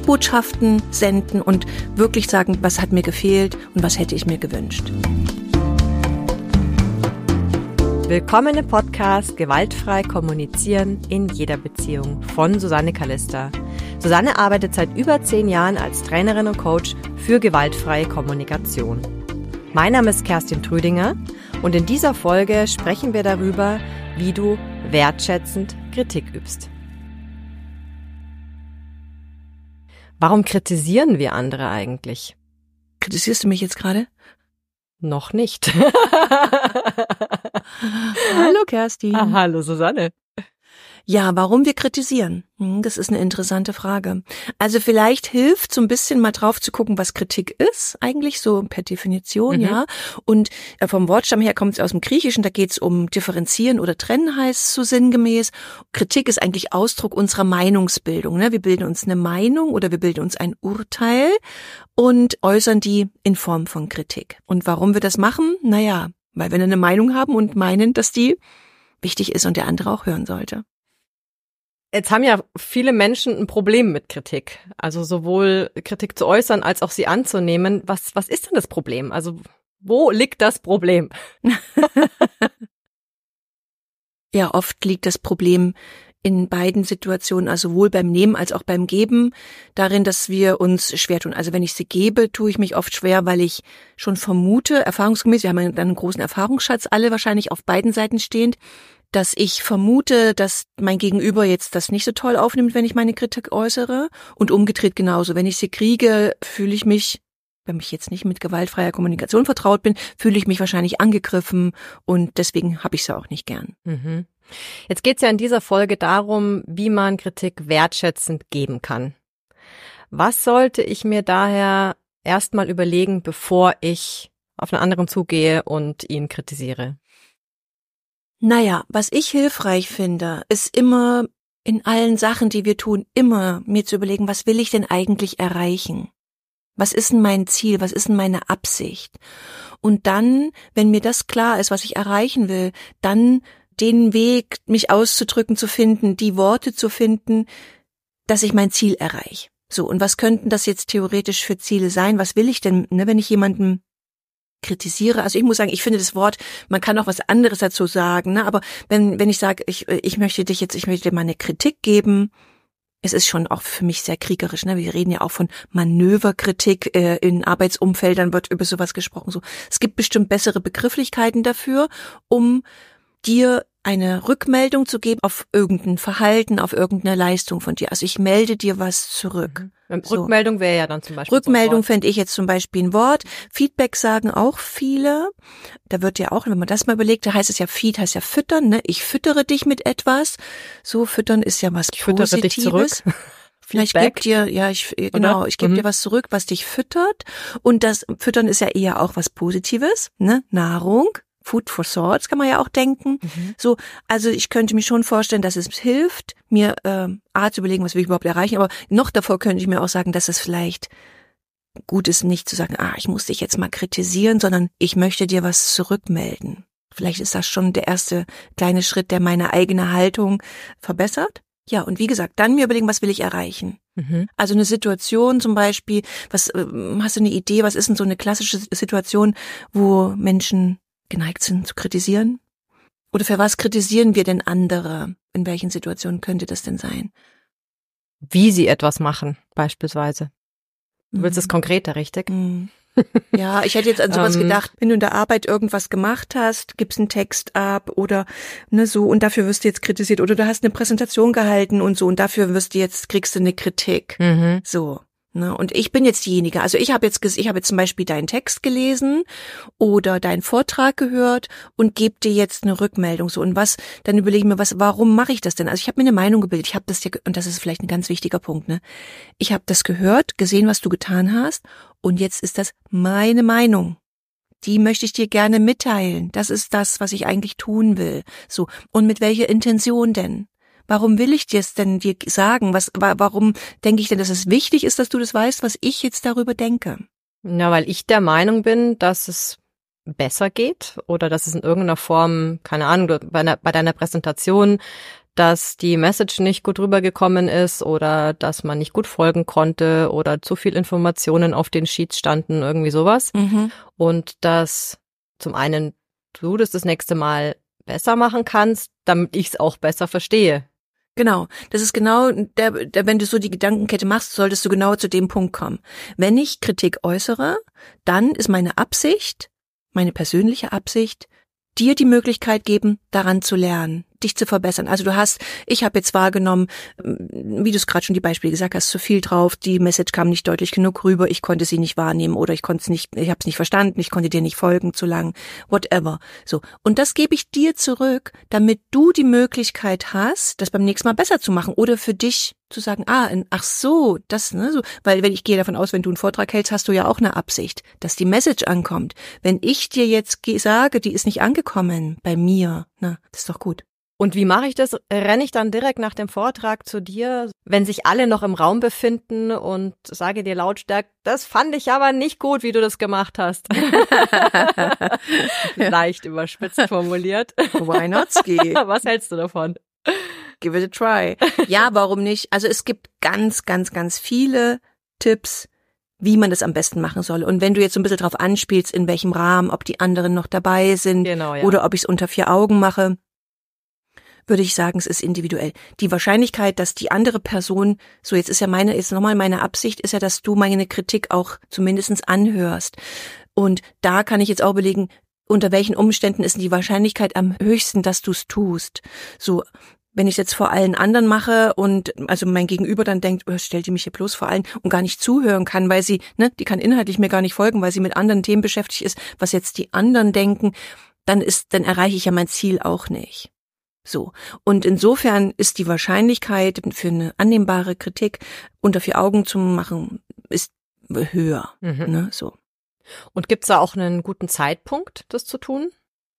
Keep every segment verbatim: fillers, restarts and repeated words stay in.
Ich-Botschaften senden und wirklich sagen, was hat mir gefehlt und was hätte ich mir gewünscht. Willkommen im Podcast Gewaltfrei kommunizieren in jeder Beziehung von Susanne Kallister. Susanne arbeitet seit über zehn Jahren als Trainerin und Coach für gewaltfreie Kommunikation. Mein Name ist Kerstin Trüdinger und in dieser Folge sprechen wir darüber, wie du wertschätzend Kritik übst. Warum kritisieren wir andere eigentlich? Kritisierst du mich jetzt gerade? Noch nicht. Hallo Kerstin. Ah, hallo Susanne. Ja, warum wir kritisieren? Das ist eine interessante Frage. Also vielleicht hilft so ein bisschen mal drauf zu gucken, was Kritik ist, eigentlich so per Definition, mhm. ja. Und vom Wortstamm her kommt es aus dem Griechischen, da geht es um differenzieren oder trennen, heißt es so sinngemäß. Kritik ist eigentlich Ausdruck unserer Meinungsbildung, ne? Wir bilden uns eine Meinung oder wir bilden uns ein Urteil und äußern die in Form von Kritik. Und warum wir das machen? Naja, weil wir eine Meinung haben und meinen, dass die wichtig ist und der andere auch hören sollte. Jetzt haben ja viele Menschen ein Problem mit Kritik. Also sowohl Kritik zu äußern als auch sie anzunehmen. Was, was ist denn das Problem? Also wo liegt das Problem? Ja, oft liegt das Problem in beiden Situationen, also sowohl beim Nehmen als auch beim Geben, darin, dass wir uns schwer tun. Also wenn ich sie gebe, tue ich mich oft schwer, weil ich schon vermute, erfahrungsgemäß, wir haben dann einen großen Erfahrungsschatz, alle wahrscheinlich auf beiden Seiten stehend, dass ich vermute, dass mein Gegenüber jetzt das nicht so toll aufnimmt, wenn ich meine Kritik äußere und umgedreht genauso. Wenn ich sie kriege, fühle ich mich, wenn ich jetzt nicht mit gewaltfreier Kommunikation vertraut bin, fühle ich mich wahrscheinlich angegriffen und deswegen habe ich sie auch nicht gern. Mhm. Jetzt geht es ja in dieser Folge darum, wie man Kritik wertschätzend geben kann. Was sollte ich mir daher erstmal überlegen, bevor ich auf einen anderen zugehe und ihn kritisiere? Naja, was ich hilfreich finde, ist immer in allen Sachen, die wir tun, immer mir zu überlegen, was will ich denn eigentlich erreichen? Was ist denn mein Ziel? Was ist denn meine Absicht? Und dann, wenn mir das klar ist, was ich erreichen will, dann den Weg, mich auszudrücken, zu finden, die Worte zu finden, dass ich mein Ziel erreiche. So, und was könnten das jetzt theoretisch für Ziele sein? Was will ich denn, ne, wenn ich jemanden kritisiere? Also ich muss sagen, ich finde das Wort, man kann auch was anderes dazu sagen, ne? Aber wenn wenn ich sage, ich ich möchte dich jetzt, ich möchte dir mal eine Kritik geben, es ist schon auch für mich sehr kriegerisch, ne? Wir reden ja auch von Manöverkritik, äh, in Arbeitsumfeldern wird über sowas gesprochen. So, es gibt bestimmt bessere Begrifflichkeiten dafür, um dir eine Rückmeldung zu geben auf irgendein Verhalten, auf irgendeine Leistung von dir. Also ich melde dir was zurück. Mhm. Rückmeldung so. Wäre ja dann zum Beispiel Rückmeldung fände ich jetzt zum Beispiel ein Wort. Feedback sagen auch viele. Da wird ja auch, wenn man das mal überlegt, da heißt es ja, Feed heißt ja füttern, ne? Ich füttere dich mit etwas. So, füttern ist ja was ich Positives. Füttere dich zurück. Ich gebe dir, ja, ich, genau, ich gebe mhm. dir was zurück, was dich füttert. Und das Füttern ist ja eher auch was Positives, ne? Nahrung. Food for thoughts kann man ja auch denken. Mhm. So, also ich könnte mir schon vorstellen, dass es hilft, mir äh, A zu überlegen, was will ich überhaupt erreichen, aber noch davor könnte ich mir auch sagen, dass es vielleicht gut ist, nicht zu sagen, ah, ich muss dich jetzt mal kritisieren, sondern ich möchte dir was zurückmelden. Vielleicht ist das schon der erste kleine Schritt, der meine eigene Haltung verbessert. Ja, und wie gesagt, dann mir überlegen, was will ich erreichen? Mhm. Also eine Situation zum Beispiel, was äh, hast du eine Idee, was ist denn so eine klassische Situation, wo Menschen geneigt sind zu kritisieren? Oder für was kritisieren wir denn andere? In welchen Situationen könnte das denn sein? Wie sie etwas machen, beispielsweise. Du willst es mm. konkreter, richtig? Mm. Ja, ich hätte jetzt an sowas gedacht, wenn du in der Arbeit irgendwas gemacht hast, gibst einen Text ab oder ne so und dafür wirst du jetzt kritisiert oder du hast eine Präsentation gehalten und so und dafür wirst du jetzt, kriegst du eine Kritik. Mhm. So. Ne, und ich bin jetzt diejenige, also ich habe jetzt ich habe jetzt zum Beispiel deinen Text gelesen oder deinen Vortrag gehört und gebe dir jetzt eine Rückmeldung so und was, dann überlege ich mir, was, warum mache ich das denn? Also ich habe mir eine Meinung gebildet, ich habe das ja, und das ist vielleicht ein ganz wichtiger Punkt, ne? Ich habe das gehört, gesehen, was du getan hast und jetzt ist das meine Meinung. Die möchte ich dir gerne mitteilen. Das ist das, was ich eigentlich tun will. So, und mit welcher Intention denn? Warum will ich dir es denn dir sagen? Was, warum denke ich denn, dass es wichtig ist, dass du das weißt, was ich jetzt darüber denke? Ja, weil ich der Meinung bin, dass es besser geht oder dass es in irgendeiner Form, keine Ahnung, bei, einer, bei deiner Präsentation dass die Message nicht gut rübergekommen ist oder dass man nicht gut folgen konnte oder zu viel Informationen auf den Sheets standen, irgendwie sowas. Mhm. Und dass zum einen du das das nächste Mal besser machen kannst, damit ich es auch besser verstehe. Genau, das ist genau, der, der, wenn du so die Gedankenkette machst, solltest du genau zu dem Punkt kommen. Wenn ich Kritik äußere, dann ist meine Absicht, meine persönliche Absicht, dir die Möglichkeit geben, daran zu lernen, dich zu verbessern. Also du hast, ich habe jetzt wahrgenommen, wie du es gerade schon die Beispiele gesagt hast, zu viel drauf, die Message kam nicht deutlich genug rüber, ich konnte sie nicht wahrnehmen oder ich konnte es nicht, ich habe es nicht verstanden, ich konnte dir nicht folgen zu lang, whatever. So, und das gebe ich dir zurück, damit du die Möglichkeit hast, das beim nächsten Mal besser zu machen oder für dich zu sagen, ah, ach so, das, ne, so, weil wenn ich gehe davon aus, wenn du einen Vortrag hältst, hast du ja auch eine Absicht, dass die Message ankommt. Wenn ich dir jetzt sage, die ist nicht angekommen bei mir, na, das ist doch gut. Und wie mache ich das? Renne ich dann direkt nach dem Vortrag zu dir, wenn sich alle noch im Raum befinden und sage dir lautstark, das fand ich aber nicht gut, wie du das gemacht hast. Leicht überspitzt formuliert. Why not, Ski? Was hältst du davon? Give it a try. Ja, warum nicht? Also es gibt ganz, ganz, ganz viele Tipps, wie man das am besten machen soll. Und wenn du jetzt so ein bisschen drauf anspielst, in welchem Rahmen, ob die anderen noch dabei sind, genau, ja. Oder ob ich es unter vier Augen mache, würde ich sagen, es ist individuell. Die Wahrscheinlichkeit, dass die andere Person, so jetzt ist ja meine, jetzt nochmal meine Absicht, ist ja, dass du meine Kritik auch zumindest anhörst. Und da kann ich jetzt auch überlegen, unter welchen Umständen ist die Wahrscheinlichkeit am höchsten, dass du es tust. So, wenn ich es jetzt vor allen anderen mache und also mein Gegenüber dann denkt, oh, stellt die mich hier bloß vor allen und gar nicht zuhören kann, weil sie, ne, die kann inhaltlich mir gar nicht folgen, weil sie mit anderen Themen beschäftigt ist, was jetzt die anderen denken, dann ist, dann erreiche ich ja mein Ziel auch nicht. So. Und insofern ist die Wahrscheinlichkeit für eine annehmbare Kritik unter vier Augen zu machen, ist höher, mhm. ne, so. Und gibt's da auch einen guten Zeitpunkt, das zu tun?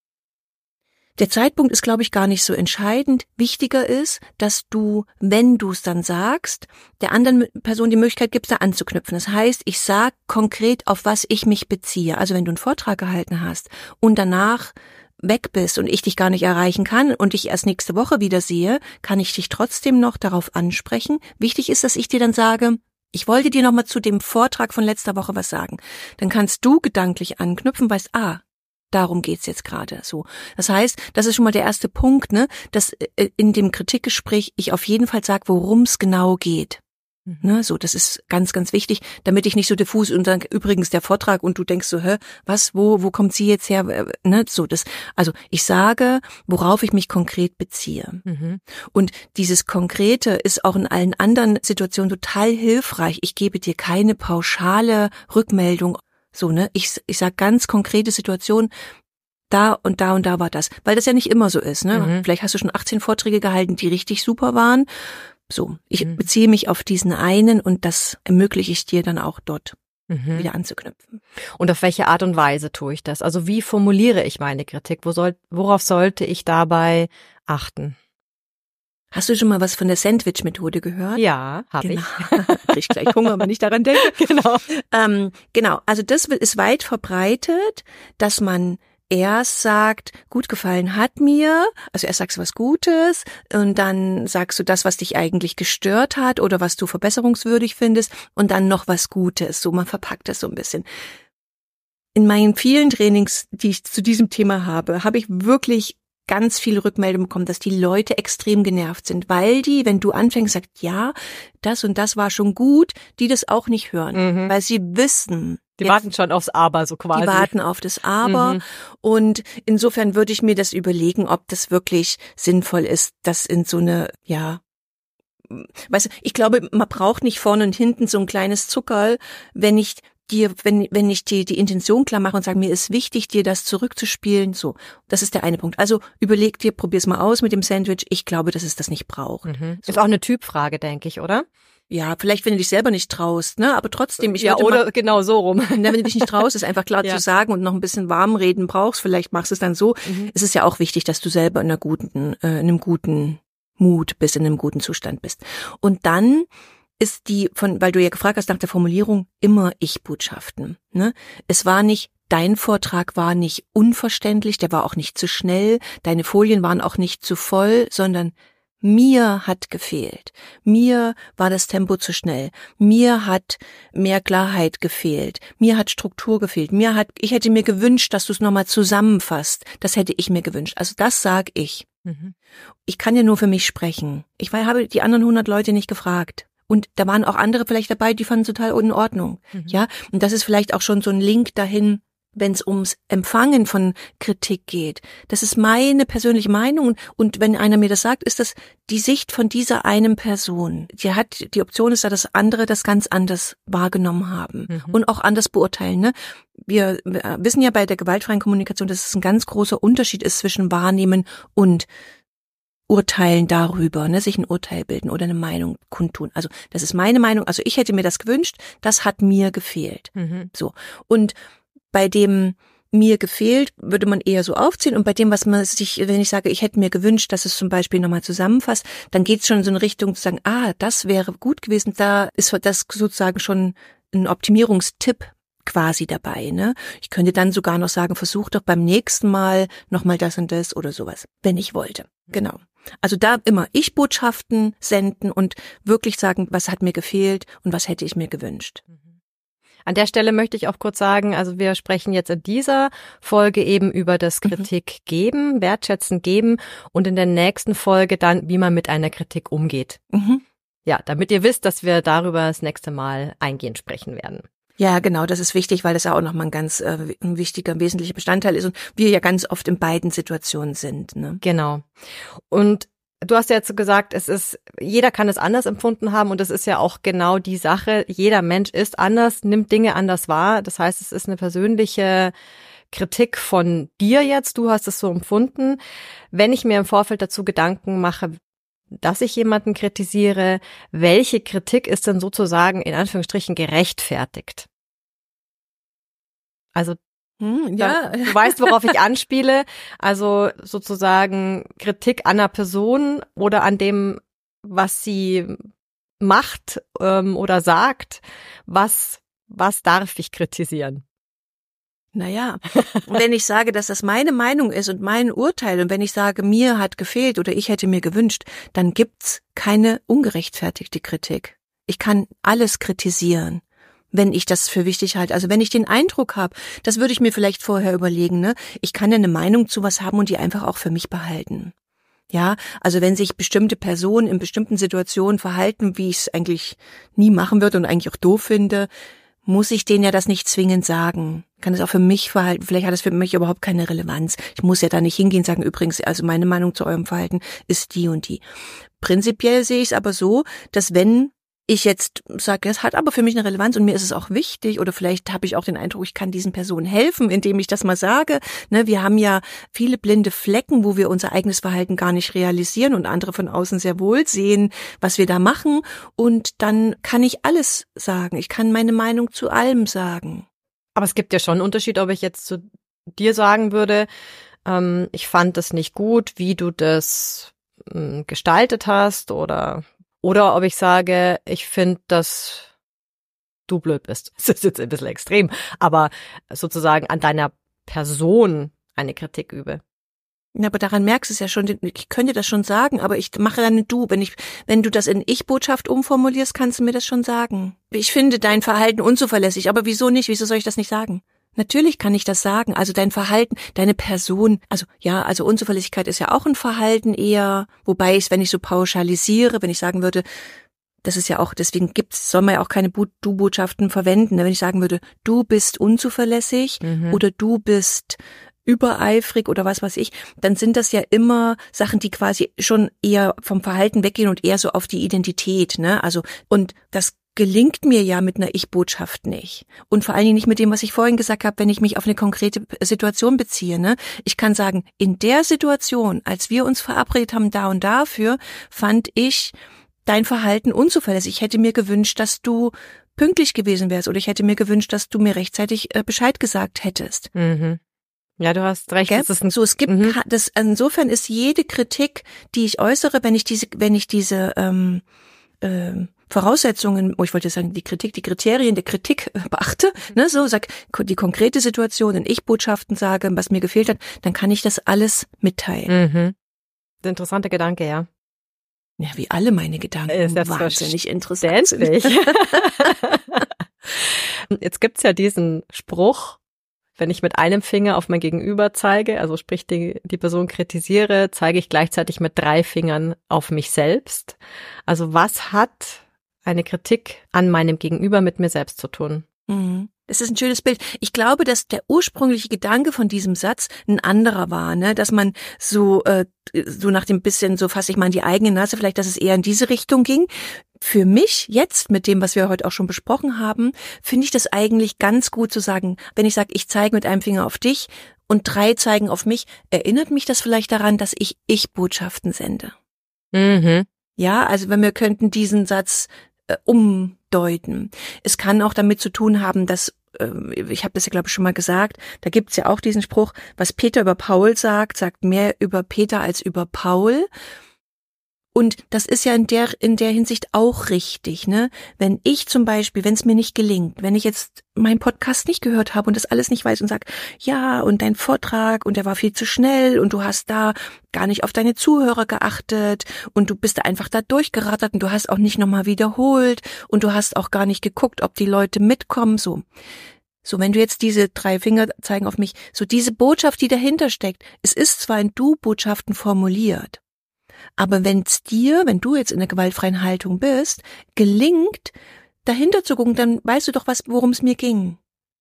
Der Zeitpunkt ist, glaube ich, gar nicht so entscheidend. Wichtiger ist, dass du, wenn du es dann sagst, der anderen Person die Möglichkeit gibst, da anzuknüpfen. Das heißt, ich sage konkret, auf was ich mich beziehe. Also wenn du einen Vortrag gehalten hast und danach weg bist und ich dich gar nicht erreichen kann und dich erst nächste Woche wieder sehe, kann ich dich trotzdem noch darauf ansprechen. Wichtig ist, dass ich dir dann sage, ich wollte dir nochmal zu dem Vortrag von letzter Woche was sagen. Dann kannst du gedanklich anknüpfen, weißt, ah, darum geht's jetzt gerade so. Das heißt, das ist schon mal der erste Punkt, ne, dass in dem Kritikgespräch ich auf jeden Fall sage, worum es genau geht. Ne, so, das ist ganz, ganz wichtig, damit ich nicht so diffus und dann übrigens der Vortrag und du denkst so, hä, was, wo, wo kommt sie jetzt her, ne, so, das, also ich sage, worauf ich mich konkret beziehe. Mhm. Und dieses Konkrete ist auch in allen anderen Situationen total hilfreich. Ich gebe dir keine pauschale Rückmeldung, so, ne, ich, ich sage ganz konkrete Situationen, da und da und da war das, weil das ja nicht immer so ist, ne, mhm. Vielleicht hast du schon achtzehn Vorträge gehalten, die richtig super waren. So, ich mhm. beziehe mich auf diesen einen und das ermögliche ich dir dann auch dort mhm. wieder anzuknüpfen. Und auf welche Art und Weise tue ich das? Also wie formuliere ich meine Kritik? Wo soll, worauf sollte ich dabei achten? Hast du schon mal was von der Sandwich-Methode gehört? Ja, habe genau. ich. Krieg ich gleich Hunger, wenn ich daran denke. Genau. Ähm, genau, also das ist weit verbreitet, dass man erst sagt, gut gefallen hat mir, also erst sagst du was Gutes und dann sagst du das, was dich eigentlich gestört hat oder was du verbesserungswürdig findest und dann noch was Gutes. So, man verpackt das so ein bisschen. In meinen vielen Trainings, die ich zu diesem Thema habe, habe ich wirklich ganz viele Rückmeldungen bekommen, dass die Leute extrem genervt sind, weil die, wenn du anfängst, sagst, ja, das und das war schon gut, die das auch nicht hören, mhm. weil sie wissen, Die Jetzt, warten schon aufs Aber, so quasi. Die warten auf das Aber. Mhm. Und insofern würde ich mir das überlegen, ob das wirklich sinnvoll ist, das in so eine, ja, weißt du, ich glaube, man braucht nicht vorne und hinten so ein kleines Zuckerl, wenn ich dir, wenn, wenn ich dir die Intention klar mache und sage, mir ist wichtig, dir das zurückzuspielen, so. Das ist der eine Punkt. Also überleg dir, probier's mal aus mit dem Sandwich. Ich glaube, dass es das nicht braucht. Mhm. So. Ist auch eine Typfrage, denke ich, oder? Ja, vielleicht, wenn du dich selber nicht traust, ne, aber trotzdem, ich ja, würde oder mal, genau so rum. Wenn du dich nicht traust, ist einfach klar ja. zu sagen und noch ein bisschen warm reden brauchst, vielleicht machst du es dann so. Mhm. Es ist ja auch wichtig, dass du selber in einer guten, äh, in einem guten Mut bist, in einem guten Zustand bist. Und dann ist die von, weil du ja gefragt hast nach der Formulierung, immer Ich-Botschaften, ne? Es war nicht, dein Vortrag war nicht unverständlich, der war auch nicht zu schnell, deine Folien waren auch nicht zu voll, sondern mir hat gefehlt. Mir war das Tempo zu schnell. Mir hat mehr Klarheit gefehlt. Mir hat Struktur gefehlt. Mir hat, ich hätte mir gewünscht, dass du es nochmal zusammenfasst. Das hätte ich mir gewünscht. Also das sag ich. Mhm. Ich kann ja nur für mich sprechen. Ich habe die anderen hundert Leute nicht gefragt. Und da waren auch andere vielleicht dabei, die fanden es total in Ordnung. Mhm. Ja, und das ist vielleicht auch schon so ein Link dahin, wenn es ums Empfangen von Kritik geht. Das ist meine persönliche Meinung und wenn einer mir das sagt, ist das die Sicht von dieser einen Person. Die hat, die Option ist da, dass andere das ganz anders wahrgenommen haben mhm. und auch anders beurteilen. Ne? Wir wissen ja bei der gewaltfreien Kommunikation, dass es ein ganz großer Unterschied ist zwischen Wahrnehmen und Urteilen darüber, ne, sich ein Urteil bilden oder eine Meinung kundtun. Also das ist meine Meinung. Also ich hätte mir das gewünscht, das hat mir gefehlt. Mhm. So und bei dem mir gefehlt, würde man eher so aufziehen und bei dem, was man sich, wenn ich sage, ich hätte mir gewünscht, dass es zum Beispiel nochmal zusammenfasst, dann geht es schon in so eine Richtung zu sagen, ah, das wäre gut gewesen, da ist das sozusagen schon ein Optimierungstipp quasi dabei, ne? Ich könnte dann sogar noch sagen, versuch doch beim nächsten Mal nochmal das und das oder sowas, wenn ich wollte. Genau. Also da immer Ich-Botschaften senden und wirklich sagen, was hat mir gefehlt und was hätte ich mir gewünscht. An der Stelle möchte ich auch kurz sagen, also wir sprechen jetzt in dieser Folge eben über das Kritik geben, wertschätzen geben und in der nächsten Folge dann, wie man mit einer Kritik umgeht. Mhm. Ja, damit ihr wisst, dass wir darüber das nächste Mal eingehend sprechen werden. Ja, genau, das ist wichtig, weil das ja auch nochmal ein ganz äh, ein wichtiger, wesentlicher Bestandteil ist und wir ja ganz oft in beiden Situationen sind. Ne? Genau. Und du hast ja jetzt gesagt, es ist, jeder kann es anders empfunden haben und das ist ja auch genau die Sache. Jeder Mensch ist anders, nimmt Dinge anders wahr. Das heißt, es ist eine persönliche Kritik von dir jetzt. Du hast es so empfunden. Wenn ich mir im Vorfeld dazu Gedanken mache, dass ich jemanden kritisiere, welche Kritik ist denn sozusagen in Anführungsstrichen gerechtfertigt? Also Hm, ja. Du weißt, worauf ich anspiele. Also sozusagen Kritik an einer Person oder an dem, was sie macht ähm, oder sagt. Was, was darf ich kritisieren? Naja, wenn ich sage, dass das meine Meinung ist und mein Urteil und wenn ich sage, mir hat gefehlt oder ich hätte mir gewünscht, dann gibt's keine ungerechtfertigte Kritik. Ich kann alles kritisieren, wenn ich das für wichtig halte. Also wenn ich den Eindruck habe, das würde ich mir vielleicht vorher überlegen, ne? Ich kann ja eine Meinung zu was haben und die einfach auch für mich behalten. Ja, also wenn sich bestimmte Personen in bestimmten Situationen verhalten, wie ich es eigentlich nie machen würde und eigentlich auch doof finde, muss ich denen ja das nicht zwingend sagen. Kann es auch für mich verhalten, vielleicht hat es für mich überhaupt keine Relevanz. Ich muss ja da nicht hingehen und sagen, übrigens, also meine Meinung zu eurem Verhalten ist die und die. Prinzipiell sehe ich es aber so, dass wenn ich jetzt sage, es hat aber für mich eine Relevanz und mir ist es auch wichtig oder vielleicht habe ich auch den Eindruck, ich kann diesen Personen helfen, indem ich das mal sage. Ne, wir haben ja viele blinde Flecken, wo wir unser eigenes Verhalten gar nicht realisieren und andere von außen sehr wohl sehen, was wir da machen. Und dann kann ich alles sagen. Ich kann meine Meinung zu allem sagen. Aber es gibt ja schon einen Unterschied, ob ich jetzt zu dir sagen würde, ähm, ich fand das nicht gut, wie du das ähm, gestaltet hast oder Oder ob ich sage, ich finde, dass du blöd bist. Das ist jetzt ein bisschen extrem, aber sozusagen an deiner Person eine Kritik übe. Ja, aber daran merkst du es ja schon, ich könnte das schon sagen, aber ich mache dann du. Wenn ich, wenn du das in Ich-Botschaft umformulierst, kannst du mir das schon sagen. Ich finde dein Verhalten unzuverlässig, aber wieso nicht? Wieso soll ich das nicht sagen? Natürlich kann ich das sagen. Also dein Verhalten, deine Person, also ja, also Unzuverlässigkeit ist ja auch ein Verhalten eher, wobei ich, wenn ich so pauschalisiere, wenn ich sagen würde, das ist ja auch, deswegen gibt's, soll man ja auch keine Du-Botschaften verwenden. Wenn ich sagen würde, du bist unzuverlässig mhm. oder du bist übereifrig oder was weiß ich, dann sind das ja immer Sachen, die quasi schon eher vom Verhalten weggehen und eher so auf die Identität, ne? Also, und das gelingt mir ja mit einer Ich-Botschaft nicht. Und vor allen Dingen nicht mit dem, was ich vorhin gesagt habe, wenn ich mich auf eine konkrete Situation beziehe. Ne? Ich kann sagen, in der Situation, als wir uns verabredet haben, da und dafür, fand ich dein Verhalten unzuverlässig. Ich hätte mir gewünscht, dass du pünktlich gewesen wärst oder ich hätte mir gewünscht, dass du mir rechtzeitig äh, Bescheid gesagt hättest. Mhm. Ja, du hast recht. Das ist ein so, es gibt, mhm. das, insofern ist jede Kritik, die ich äußere, wenn ich diese, wenn ich diese, ähm, ähm, Voraussetzungen, oh, ich wollte sagen, die Kritik, die Kriterien der Kritik beachte, ne, so, sag, die konkrete Situation in Ich-Botschaften sage, was mir gefehlt hat, dann kann ich das alles mitteilen. Mhm. Das ist ein interessanter Gedanke, ja. Ja, wie alle meine Gedanken. Ist das wahnsinnig interessant. Jetzt gibt's ja diesen Spruch, wenn ich mit einem Finger auf mein Gegenüber zeige, also sprich die, die Person kritisiere, zeige ich gleichzeitig mit drei Fingern auf mich selbst. Also was hat eine Kritik an meinem Gegenüber mit mir selbst zu tun? Mhm. Das ist ein schönes Bild. Ich glaube, dass der ursprüngliche Gedanke von diesem Satz ein anderer war, ne, dass man so äh, so nach dem bisschen, so fasse ich mal in die eigene Nase, vielleicht, dass es eher in diese Richtung ging. Für mich jetzt, mit dem, was wir heute auch schon besprochen haben, finde ich das eigentlich ganz gut zu sagen, wenn ich sage, ich zeige mit einem Finger auf dich und drei zeigen auf mich, erinnert mich das vielleicht daran, dass ich Ich-Botschaften sende. Mhm. Ja, also wenn wir könnten diesen Satz äh, umdeuten. Es kann auch damit zu tun haben, dass, äh, ich habe das ja glaube ich schon mal gesagt, da gibt's ja auch diesen Spruch, was Peter über Paul sagt, sagt mehr über Peter als über Paul. Und das ist ja in der in der Hinsicht auch richtig, ne? Wenn ich zum Beispiel, wenn es mir nicht gelingt, wenn ich jetzt meinen Podcast nicht gehört habe und das alles nicht weiß und sag, ja, und dein Vortrag und der war viel zu schnell und du hast da gar nicht auf deine Zuhörer geachtet und du bist da einfach da durchgerattert und du hast auch nicht nochmal wiederholt und du hast auch gar nicht geguckt, ob die Leute mitkommen, so. So, wenn du jetzt diese drei Finger zeigen auf mich, so diese Botschaft, die dahinter steckt, es ist zwar in Du-Botschaften formuliert, aber wenn es dir, wenn du jetzt in der gewaltfreien Haltung bist, gelingt, dahinter zu gucken, dann weißt du doch, was, worum es mir ging.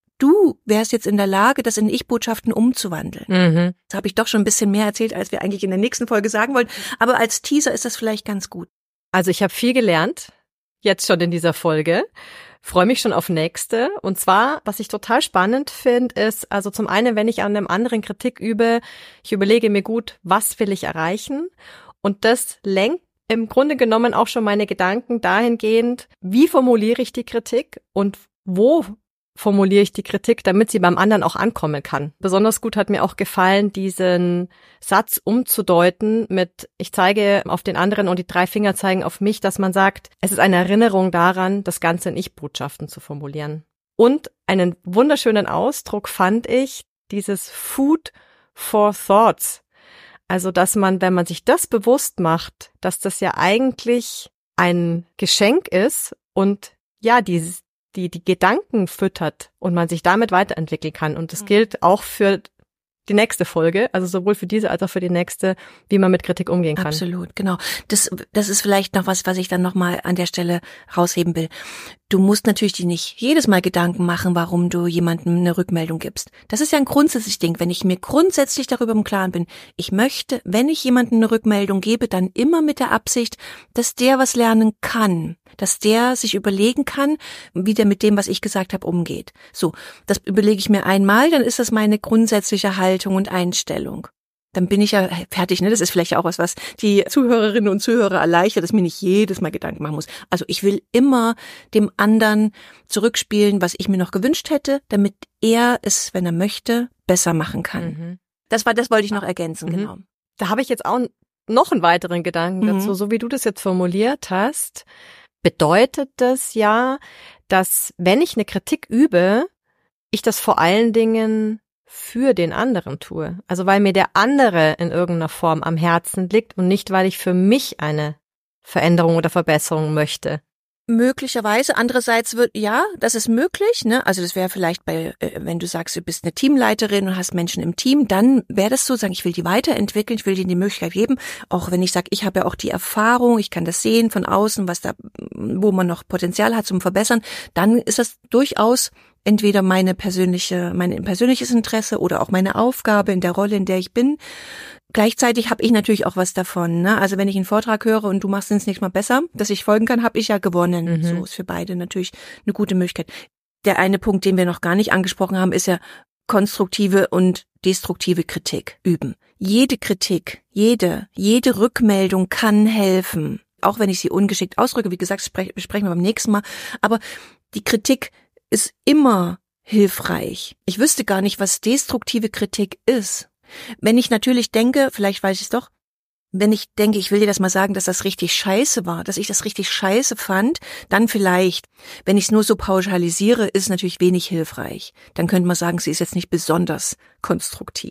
Du wärst jetzt in der Lage, das in Ich-Botschaften umzuwandeln. Mhm. Das habe ich doch schon ein bisschen mehr erzählt, als wir eigentlich in der nächsten Folge sagen wollten. Aber als Teaser ist das vielleicht ganz gut. Also ich habe viel gelernt, jetzt schon in dieser Folge. Freue mich schon auf nächste. Und zwar, was ich total spannend finde, ist, also zum einen, wenn ich an einem anderen Kritik übe, ich überlege mir gut, was will ich erreichen? Und das lenkt im Grunde genommen auch schon meine Gedanken dahingehend, wie formuliere ich die Kritik und wo formuliere ich die Kritik, damit sie beim anderen auch ankommen kann. Besonders gut hat mir auch gefallen, diesen Satz umzudeuten mit, ich zeige auf den anderen und die drei Finger zeigen auf mich, dass man sagt, es ist eine Erinnerung daran, das Ganze in Ich-Botschaften zu formulieren. Und einen wunderschönen Ausdruck fand ich, dieses Food for Thoughts. Also, dass man, wenn man sich das bewusst macht, dass das ja eigentlich ein Geschenk ist und ja, dieses, die, die Gedanken füttert und man sich damit weiterentwickeln kann. Und das mhm. gilt auch für die nächste Folge, also sowohl für diese als auch für die nächste, wie man mit Kritik umgehen kann. Absolut, genau. Das, das ist vielleicht noch was, was ich dann nochmal an der Stelle rausheben will. Du musst natürlich dir nicht jedes Mal Gedanken machen, warum du jemandem eine Rückmeldung gibst. Das ist ja ein grundsätzliches Ding. Wenn ich mir grundsätzlich darüber im Klaren bin, ich möchte, wenn ich jemandem eine Rückmeldung gebe, dann immer mit der Absicht, dass der was lernen kann, dass der sich überlegen kann, wie der mit dem, was ich gesagt habe, umgeht. So, das überlege ich mir einmal, dann ist das meine grundsätzliche Haltung und Einstellung. Dann bin ich ja fertig, ne? Das ist vielleicht auch was, was die Zuhörerinnen und Zuhörer erleichtert, dass mir nicht jedes Mal Gedanken machen muss. Also ich will immer dem anderen zurückspielen, was ich mir noch gewünscht hätte, damit er es, wenn er möchte, besser machen kann. Mhm. Das war, das wollte ich noch ergänzen, mhm. genau. Da habe ich jetzt auch noch einen weiteren Gedanken Mhm. dazu. So wie du das jetzt formuliert hast, bedeutet das ja, dass wenn ich eine Kritik übe, ich das vor allen Dingen für den anderen tue. Also weil mir der andere in irgendeiner Form am Herzen liegt und nicht, weil ich für mich eine Veränderung oder Verbesserung möchte. Möglicherweise. Andererseits wird, ja, das ist möglich, ne? Also das wäre vielleicht bei, wenn du sagst, du bist eine Teamleiterin und hast Menschen im Team, dann wäre das so, sagen, ich will die weiterentwickeln, ich will denen die Möglichkeit geben. Auch wenn ich sage, ich habe ja auch die Erfahrung, ich kann das sehen von außen, was da, wo man noch Potenzial hat zum Verbessern, dann ist das durchaus entweder meine persönliche, mein persönliches Interesse oder auch meine Aufgabe in der Rolle, in der ich bin. Gleichzeitig habe ich natürlich auch was davon, ne? Also wenn ich einen Vortrag höre und du machst es nächstes Mal besser, dass ich folgen kann, habe ich ja gewonnen. Mhm. So ist für beide natürlich eine gute Möglichkeit. Der eine Punkt, den wir noch gar nicht angesprochen haben, ist ja konstruktive und destruktive Kritik üben. Jede Kritik, jede, jede Rückmeldung kann helfen. Auch wenn ich sie ungeschickt ausdrücke, wie gesagt, sprech, besprechen wir beim nächsten Mal. Aber die Kritik ist immer hilfreich. Ich wüsste gar nicht, was destruktive Kritik ist. Wenn ich natürlich denke, vielleicht weiß ich es doch, wenn ich denke, ich will dir das mal sagen, dass das richtig scheiße war, dass ich das richtig scheiße fand, dann vielleicht. Wenn ich es nur so pauschalisiere, ist es natürlich wenig hilfreich. Dann könnte man sagen, sie ist jetzt nicht besonders konstruktiv.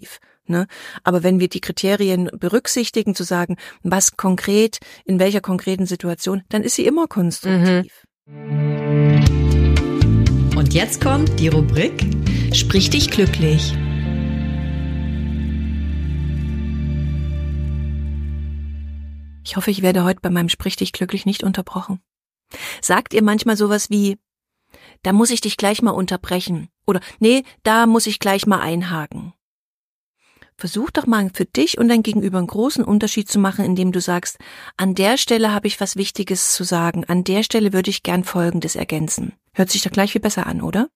Ne? Aber wenn wir die Kriterien berücksichtigen, zu sagen, was konkret, in welcher konkreten Situation, dann ist sie immer konstruktiv. Mhm. Und jetzt kommt die Rubrik Sprich dich glücklich. Ich hoffe, ich werde heute bei meinem Sprich dich glücklich nicht unterbrochen. Sagt ihr manchmal sowas wie, da muss ich dich gleich mal unterbrechen oder nee, da muss ich gleich mal einhaken. Versuch doch mal für dich und dein Gegenüber einen großen Unterschied zu machen, indem du sagst, an der Stelle habe ich was Wichtiges zu sagen, an der Stelle würde ich gern Folgendes ergänzen. Hört sich doch gleich viel besser an, oder?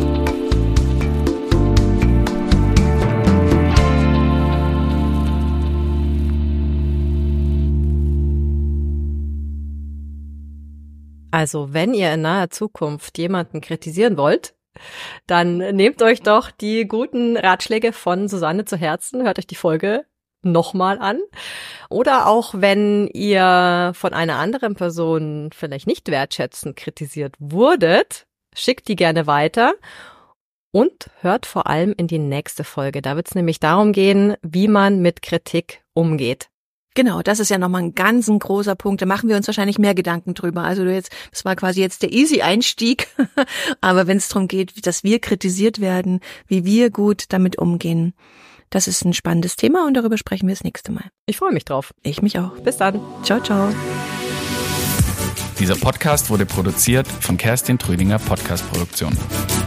Also, wenn ihr in naher Zukunft jemanden kritisieren wollt, dann nehmt euch doch die guten Ratschläge von Susanne zu Herzen, hört euch die Folge nochmal an. Oder auch wenn ihr von einer anderen Person vielleicht nicht wertschätzend kritisiert wurdet, schickt die gerne weiter und hört vor allem in die nächste Folge. Da wird es nämlich darum gehen, wie man mit Kritik umgeht. Genau, das ist ja nochmal ein ganz ein großer Punkt. Da machen wir uns wahrscheinlich mehr Gedanken drüber. Also du jetzt, das war quasi jetzt der easy Einstieg. Aber wenn es darum geht, dass wir kritisiert werden, wie wir gut damit umgehen, das ist ein spannendes Thema und darüber sprechen wir das nächste Mal. Ich freue mich drauf. Ich mich auch. Bis dann. Ciao, ciao. Dieser Podcast wurde produziert von Kerstin Trüdinger Podcast Produktion.